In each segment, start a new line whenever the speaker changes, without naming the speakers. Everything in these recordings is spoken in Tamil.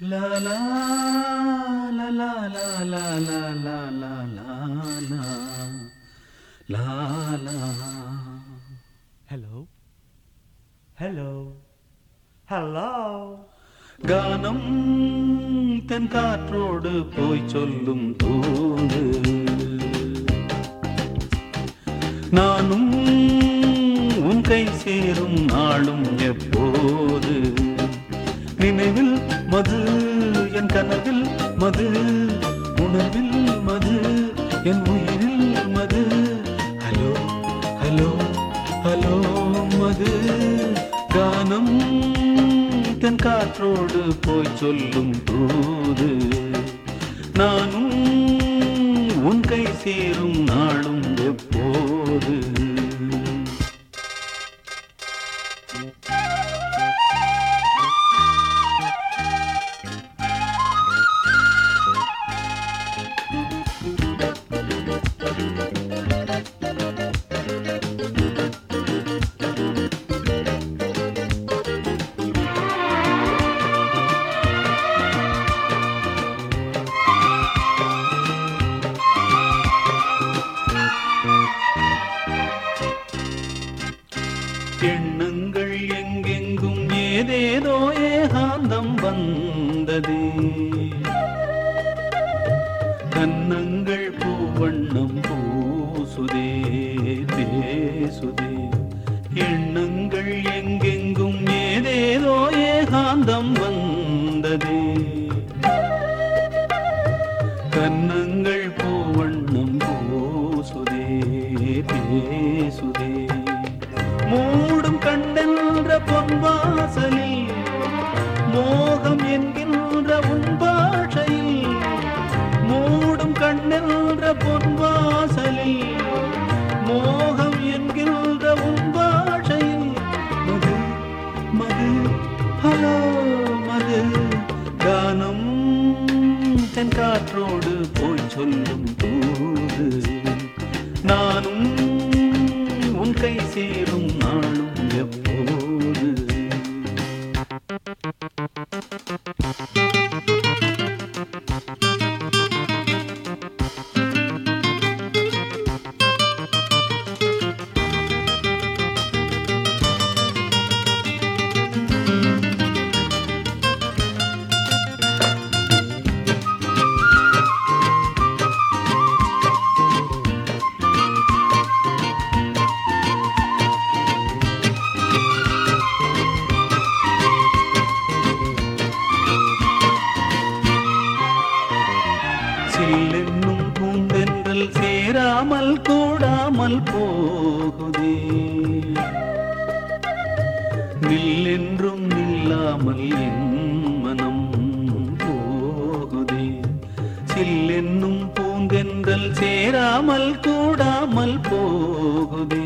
La la la la la la la la la la la la.
Hello? Hello? Hello?
கானம் தென்காற்றோடு போய் சொல்லும் தூது நானும் உன் கை சேரும் நாளும் எப்போது நினைவில் மது என் கனவில் மது உணர்வில் மது என் உயிரில் மது ஹலோ ஹலோ ஹலோ மது கானம் தென் காற்றோடு போய் சொல்லும் தூது நானும் உன் கை சேரும் நாளும் எப்போது எண்ணங்கள் எங்கெங்கும் ஏதேதோ ஏகாந்தம் வந்ததே கன்னங்கள் பூவண்ணம் பூசுதே பேசுதே எண்ணங்கள் எங்கெங்கும் ஏதேதோ ஏகாந்தம் வந்ததே கன்னங்கள் பூவண்ணம் பூசுதே பேசுதே மூடும் கண்ணென்ற பொன்வாசலில் மோகம் என்கின்ற உன் பாஷையில் மூடும் கண்ணென்ற பொன்வாசலில் மோகம் என்கின்ற உன் பாஷையில் மது மது ஹலோ மது கானம் தென் காற்றோடு போய் சொல்லும் தூது நானும் உன் கை சேரும் நாளும் எப்போது சில்லென்னும் பூந்தென்றல் சேராமல் கூடாமல் போகுதே நில்லென்றும் நில்லாமல் என் மனம் போகுதே சில்லென்னும் பூந்தென்றல் சேராமல் கூடாமல் போகுதே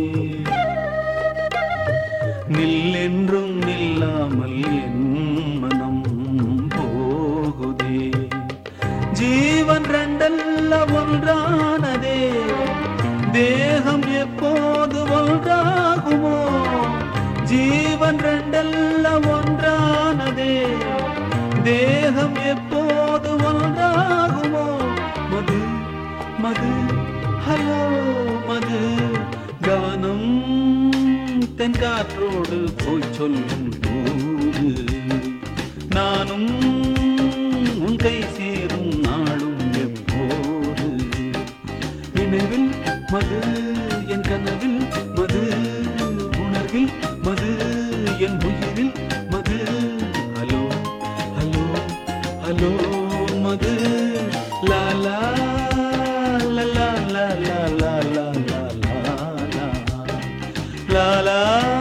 நில்லென்றும் நில்லாமல் என் மனம் போகுதே ஜீவன் ரெண்டல்ல ஒன்றானதே தேகம் எப்போது ஒன்றாகுமோ ஜீவன் ரெண்டல்ல ஒன்றானதே தேகம் எப்போது ஒன்றாகுமோ மது மது ஹலோ மது கானம் தென் காற்றோடு போய் சொல்லும் தூது நானும் உன் கை சேரும் நாளும் எப்போது நினைவில் மது என் கனவில் மது உணர்வில் மது என் உயிரில் மது ஹலோ ஹலோ ஹலோ மது லா லா லா லா லா லா லா லா லா லா லா